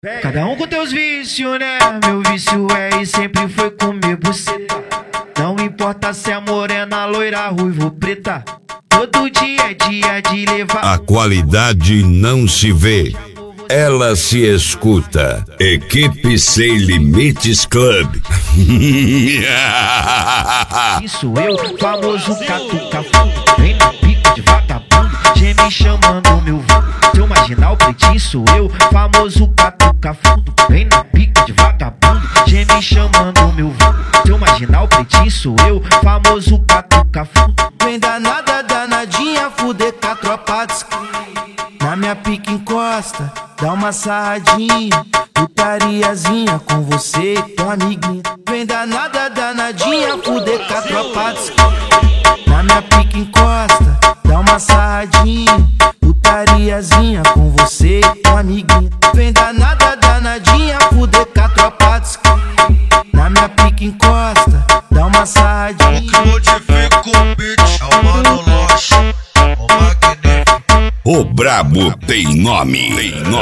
Cada um com teus vícios, né? Meu vício é e sempre foi comer buceta. Não importa se é morena, loira, ruiva ou preta. Todo dia é dia de levar. A qualidade não se vê, ela se escuta. Equipe Sem Limites Club. Isso eu, famoso catuca-fundo. Vem na pica de vagabundo, geme chamando meu vulgo. Seu marginal pretinho sou eu, famoso catuca-fundo. Vem na pica de vagabundo, geme chamando meu vulgo. Seu marginal pretinho sou eu, famoso catuca-fundo. Vem danada, danadinha, fuder com a tropa de na minha pica encosta, dá uma sarradinha, putariazinha com você e tua amiguinha. Vem danada, danadinha, fuder com a tropa de na minha pica encosta, dá uma sarradinha, putariazinha com você e tua amiguinha. Vem danada, danadinha, fuder com a tropa de na minha pica encosta, dá uma sarradinha. O que modifica o beat é o Mano Loche, o magnífico. O brabo tem nome,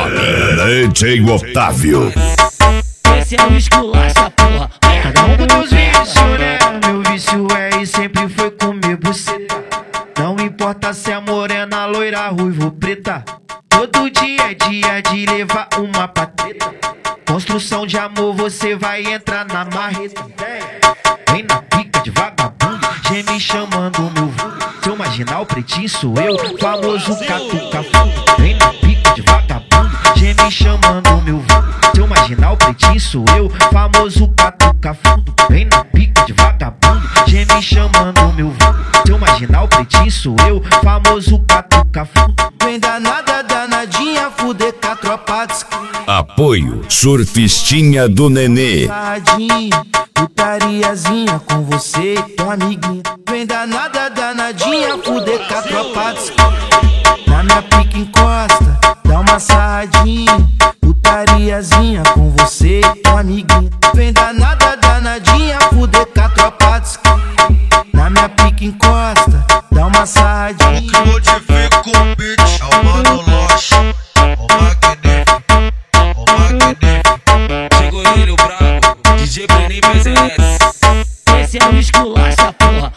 DJ Otávio. Esse é o esculacha, porra. Cada um com teus vícios, né? Meu vício é e sempre foi comer buceta. Não importa se é morena, loira, ruiva ou preta. Todo dia é dia de levar uma pateta. Construção de amor, você vai entrar na marreta. Vem na pica de vagabundo, geme chamando meu vulgo. Seu marginal pretinho sou eu, famoso catuca-fundo. Vem na pica de vagabundo, geme chamando meu vulgo. Seu marginal pretinho sou eu, famoso catuca-fundo. Vem na pica de vagabundo, geme chamando meu vulgo. Seu marginal pretinho sou eu, famoso catuca-fundo. Vem danada, danadinha, fuder com a tropa de Apoio Surfistinha do Nenê. sarradinha, putariazinha com você e tua amiguinha. Vem danada, danadinha, fuder com a tropa de na minha pica encosta, dá uma sarradinha, putariazinha com você e tua amiguinha. Vem danada, danadinha, fuder com a tropa de na minha pica encosta, dá uma O sarradinha. que modifica o beat é o Mano Loche, o magnífico, o magnífico. Chegou ele, o brabo, DJ Breninho PZS. Esse é o esculacha, porra.